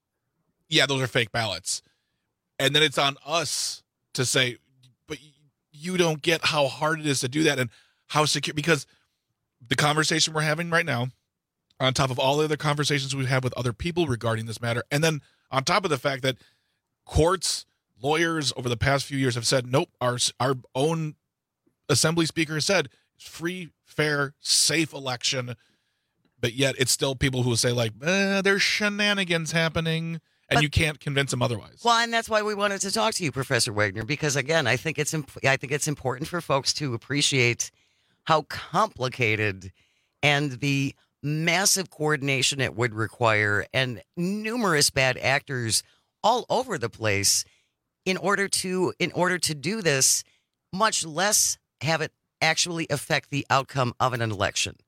yeah, those are fake ballots. And then it's on us to say, but you don't get how hard it is to do that and how secure, because the conversation we're having right now, on top of all the other conversations we've had with other people regarding this matter, and then on top of the fact that courts, lawyers over the past few years have said, nope, our own assembly speaker has said free, fair, safe election, but yet it's still people who will say like, there's shenanigans happening. And you can't convince them otherwise. Well, and that's why we wanted to talk to you, Professor Wagner, because again, I think it's important for folks to appreciate how complicated and the massive coordination it would require, and numerous bad actors all over the place in order to do this, much less have it actually affect the outcome of an election.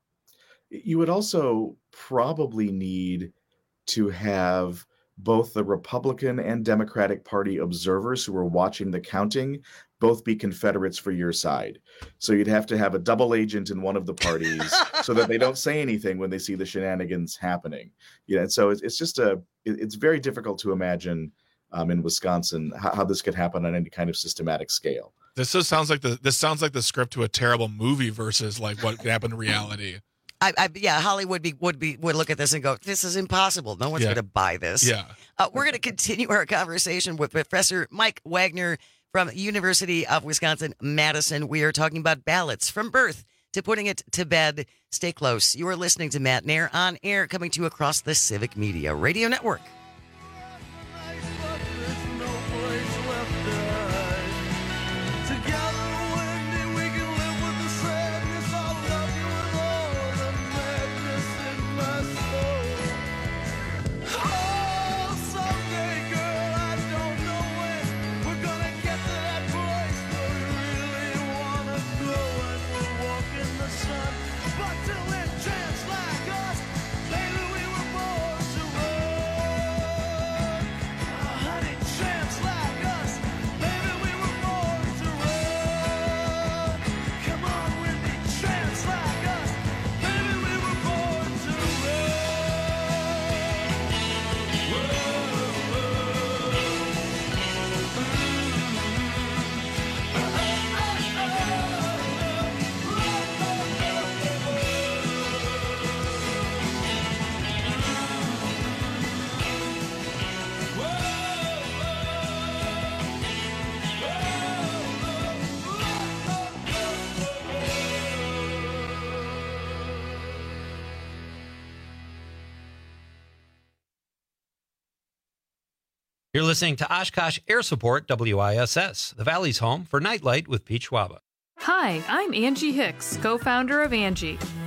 You would also probably need to have both the Republican and Democratic Party observers who are watching the counting both be Confederates for your side. So you'd have to have a double agent in one of the parties so that they don't say anything when they see the shenanigans happening. Yeah, and so it's very difficult to imagine in Wisconsin how this could happen on any kind of systematic scale. This sounds like the script to a terrible movie versus like what could happen in reality. Hollywood would look at this and go, this is impossible. No one's going to buy this. Yeah. We're going to continue our conversation with Professor Mike Wagner from University of Wisconsin-Madison. We are talking about ballots from birth to putting it to bed. Stay close. You are listening to Matt Nair on air, coming to you across the Civic Media Radio Network. You're listening to Oshkosh Air Support WISS, the Valley's home for Nightlight with Pete Schwaba. Hi, I'm Angie Hicks, co-founder of Angie,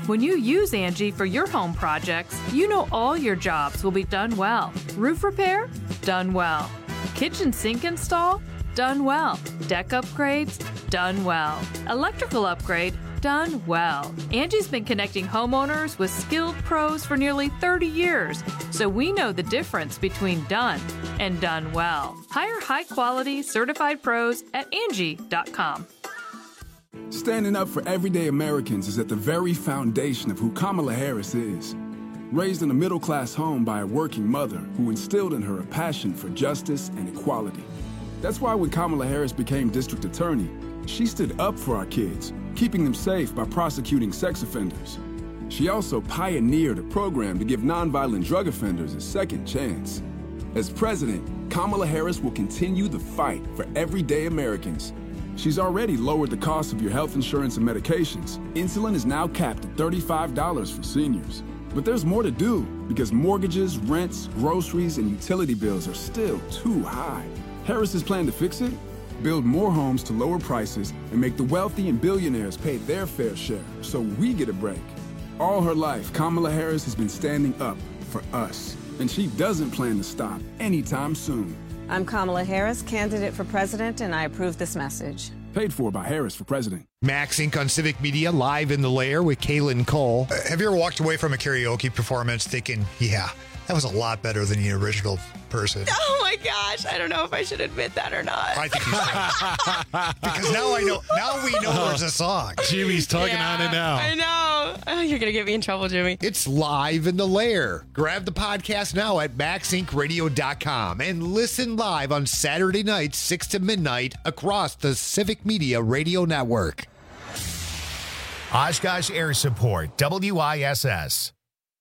When you use Angie for your home projects, you know all your jobs will be done well. Roof repair? Done well. Kitchen sink install? Done well. Deck upgrades? Done well. Electrical upgrade? Done well. Angie's been connecting homeowners with skilled pros for nearly 30 years, so we know the difference between done and done well. Hire high-quality, certified pros at Angie.com. Standing up for everyday Americans is at the very foundation of who Kamala Harris is. Raised in a middle-class home by a working mother who instilled in her a passion for justice and equality. That's why when Kamala Harris became district attorney, she stood up for our kids, keeping them safe by prosecuting sex offenders. She also pioneered a program to give nonviolent drug offenders a second chance. As president, Kamala Harris will continue the fight for everyday Americans. She's already lowered the cost of your health insurance and medications. Insulin is now capped at $35 for seniors. But there's more to do because mortgages, rents, groceries, and utility bills are still too high. Harris's plan to fix it? Build more homes to lower prices and make the wealthy and billionaires pay their fair share so we get a break. All her life, Kamala Harris has been standing up for us, and she doesn't plan to stop anytime soon. I'm Kamala Harris, candidate for president, and I approve this message. Paid for by Harris for president. Max Inc. on Civic Media, live in the lair with Kaylin Cole. Have you ever walked away from a karaoke performance thinking, yeah, that was a lot better than the original person? Oh my gosh, I don't know if I should admit that or not. I think you should. Because now I know. Now we know there's a song. Jimmy's tugging on it now. I know. Oh, you're gonna get me in trouble, Jimmy. It's live in the lair. Grab the podcast now at maxincradio.com and listen live on Saturday nights, 6 to midnight, across the Civic Media Radio Network. Oshkosh Air Support, WISS.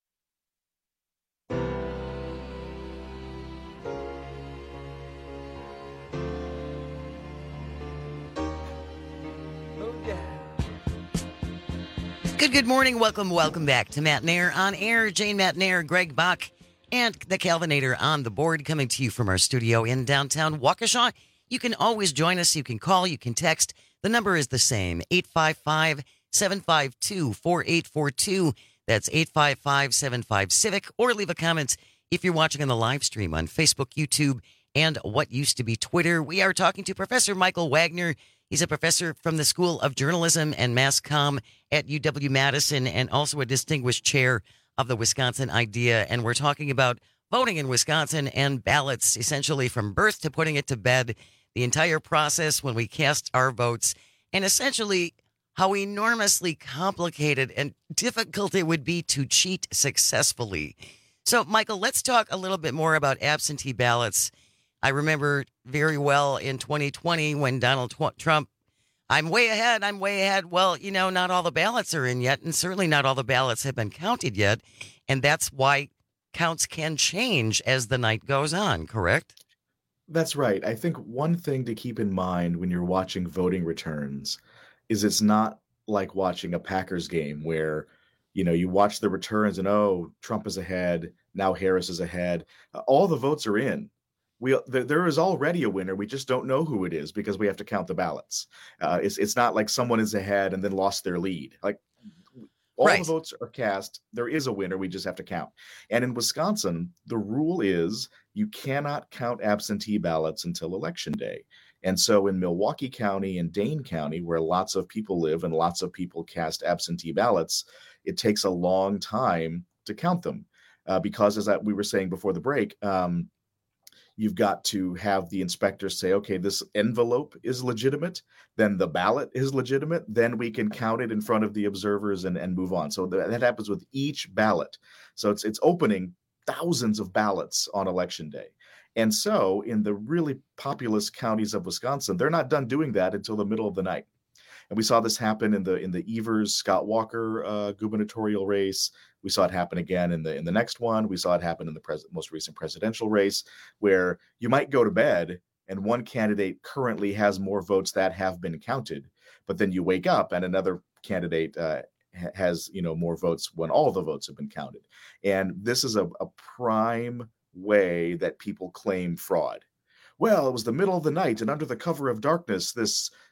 Good morning. Welcome back to Matt Nair on air. Jane Matt Nair, Greg Bach, and the Calvinator on the board, coming to you from our studio in downtown Waukesha. You can always join us. You can call. You can text. The number is the same, 855-752-4842. That's 855-75-CIVIC. Or leave a comment if you're watching on the live stream on Facebook, YouTube, and what used to be Twitter. We are talking to Professor Michael Wagner. He's a professor from the School of Journalism and Mass Comm at UW-Madison and also a distinguished chair of the Wisconsin Idea. And we're talking about voting in Wisconsin and ballots, essentially from birth to putting it to bed, the entire process when we cast our votes, and essentially how enormously complicated and difficult it would be to cheat successfully. So, Michael, let's talk a little bit more about absentee ballots. I remember very well in 2020 when Donald Trump, I'm way ahead. Well, not all the ballots are in yet, and certainly not all the ballots have been counted yet. And that's why counts can change as the night goes on, correct? That's right. I think one thing to keep in mind when you're watching voting returns is it's not like watching a Packers game where, you watch the returns and, oh, Trump is ahead. Now Harris is ahead. All the votes are in. There is already a winner. We just don't know who it is because we have to count the ballots. It's not like someone is ahead and then lost their lead. Like all the votes are cast. There is a winner. We just have to count. And in Wisconsin, the rule is you cannot count absentee ballots until Election Day. And so in Milwaukee County and Dane County, where lots of people live and lots of people cast absentee ballots, it takes a long time to count them because, as we were saying before the break, you've got to have the inspectors say, okay, this envelope is legitimate, then the ballot is legitimate, then we can count it in front of the observers and move on. So that happens with each ballot. So it's opening thousands of ballots on Election Day. And so in the really populous counties of Wisconsin, they're not done doing that until the middle of the night. And we saw this happen in the Evers Scott Walker gubernatorial race. We saw it happen again in the next one. We saw it happen in the most recent presidential race, where you might go to bed and one candidate currently has more votes that have been counted, but then you wake up and another candidate has more votes when all the votes have been counted. And this is a prime way that people claim fraud. Well, it was the middle of the night, and under the cover of darkness, this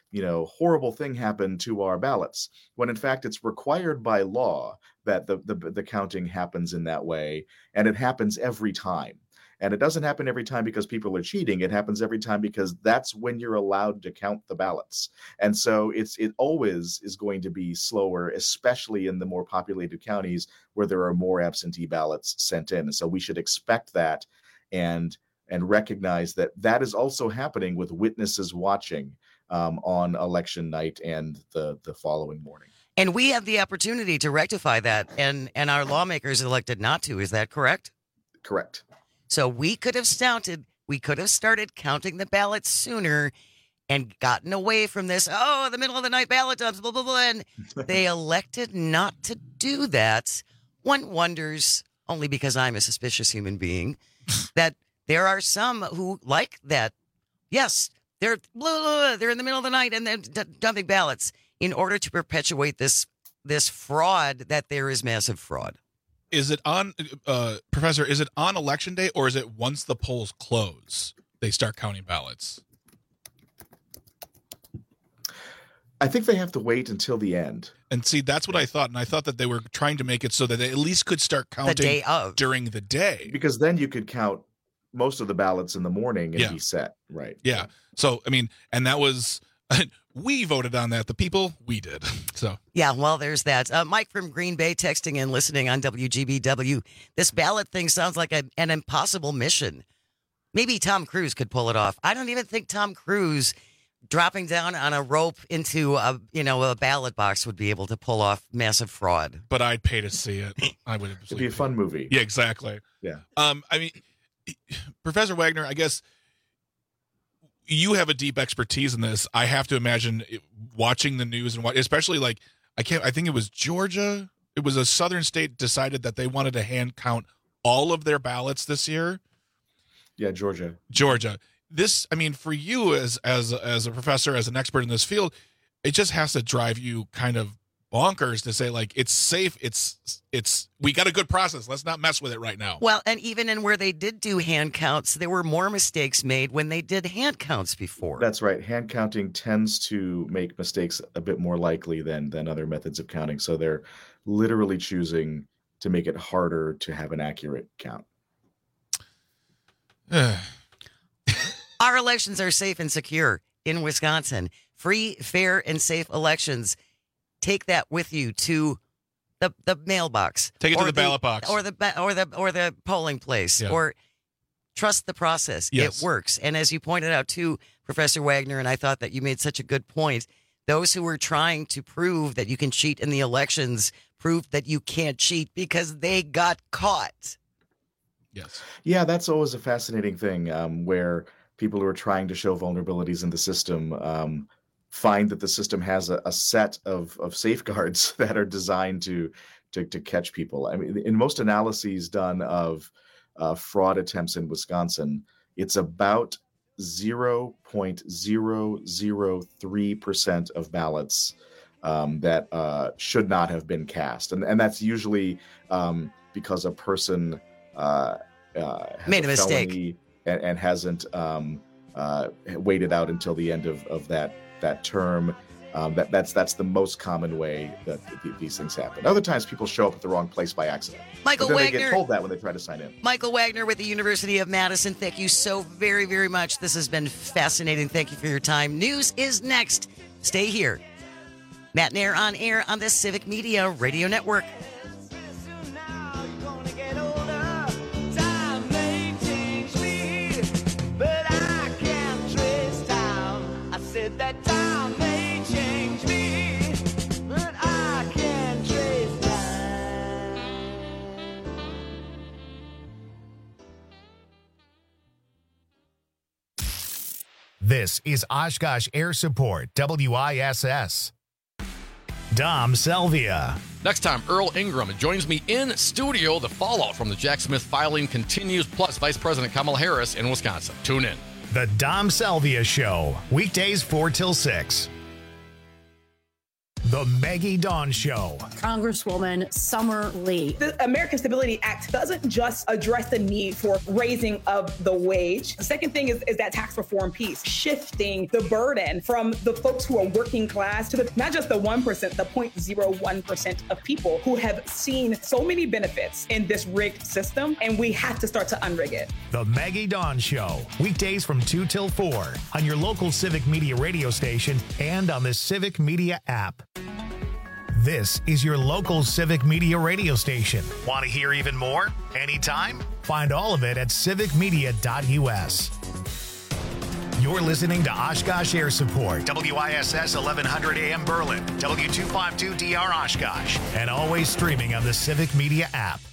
horrible thing happened to our ballots, when in fact it's required by law that the counting happens in that way, and it happens every time. And it doesn't happen every time because people are cheating. It happens every time because that's when you're allowed to count the ballots. And so it always is going to be slower, especially in the more populated counties where there are more absentee ballots sent in. And so we should expect that and recognize that is also happening with witnesses watching on election night and the following morning. And we have the opportunity to rectify that, and our lawmakers elected not to. Is that correct? Correct. So we could have started counting the ballots sooner and gotten away from this, the middle of the night ballot dumps, blah, blah, blah. And they elected not to do that. One wonders, only because I'm a suspicious human being, that there are some who like that. Yes, they're in the middle of the night and they're dumping ballots in order to perpetuate this fraud, that there is massive fraud. Is it on, Professor, is it on election day, or is it once the polls close, they start counting ballots? I think they have to wait until the end. And see, that's what I thought. And I thought that they were trying to make it so that they at least could start counting the day of. During the day. Because then you could count most of the ballots in the morning and be set. Right. Yeah. So, I mean, and that was... We voted on that. The people, we did. So yeah, well, there's that. Mike from Green Bay texting and listening on WGBW. This ballot thing sounds like an impossible mission. Maybe Tom Cruise could pull it off. I don't even think Tom Cruise dropping down on a rope into a ballot box would be able to pull off massive fraud. But I'd pay to see it. I would. It'd be a fun movie. Yeah, exactly. Yeah. I mean, Professor Wagner, I guess you have a deep expertise in this. I have to imagine watching the news and especially I think it was Georgia. It was a southern state decided that they wanted to hand count all of their ballots this year. Yeah, Georgia. This, I mean, for you as a professor, as an expert in this field, it just has to drive you kind of bonkers to say, it's safe. We got a good process. Let's not mess with it right now. Well, and even in where they did do hand counts, there were more mistakes made when they did hand counts before. That's right. Hand counting tends to make mistakes a bit more likely than other methods of counting. So they're literally choosing to make it harder to have an accurate count. Our elections are safe and secure in Wisconsin. Free, fair, and safe elections. Take that with you to the mailbox. Take it to the ballot box, or the polling place, or trust the process. Yes. It works. And as you pointed out too, Professor Wagner, and I thought that you made such a good point. Those who were trying to prove that you can cheat in the elections proved that you can't cheat because they got caught. Yes. Yeah, that's always a fascinating thing where people who are trying to show vulnerabilities in the system find that the system has a set of safeguards that are designed to catch people. I mean, in most analyses done of fraud attempts in Wisconsin, it's about 0.003% of ballots that should not have been cast. And that's usually because a person made a mistake and hasn't waited out until the end of that term. That's the most common way that these things happen. Other times people show up at the wrong place by accident. Michael Wagner. They get told that when they try to sign in. Michael Wagner with the University of Madison. Thank you so very, very much. This has been fascinating. Thank you for your time. News is next. Stay here. Matt Nair on air on the Civic Media Radio Network. That time may change me, but I can't trace time. This is Oshkosh Air Support, WISS. Dom Selvia. Next time, Earl Ingram joins me in studio. The fallout from the Jack Smith filing continues, plus Vice President Kamala Harris in Wisconsin. Tune in. The Dom Selvia Show, weekdays 4 till 6. The Maggie Dawn Show. Congresswoman Summer Lee. The American Stability Act doesn't just address the need for raising of the wage. The second thing is that tax reform piece, shifting the burden from the folks who are working class to not just the 1%, the 0.01% of people who have seen so many benefits in this rigged system, and we have to start to unrig it. The Maggie Dawn Show, weekdays from 2 till 4 on your local Civic Media radio station and on the Civic Media app. This is your local Civic Media radio station. Want to hear even more? Anytime? Find all of it at civicmedia.us. You're listening to Oshkosh Air Support, WISS 1100 AM Berlin, W252DR Oshkosh, and always streaming on the Civic Media app.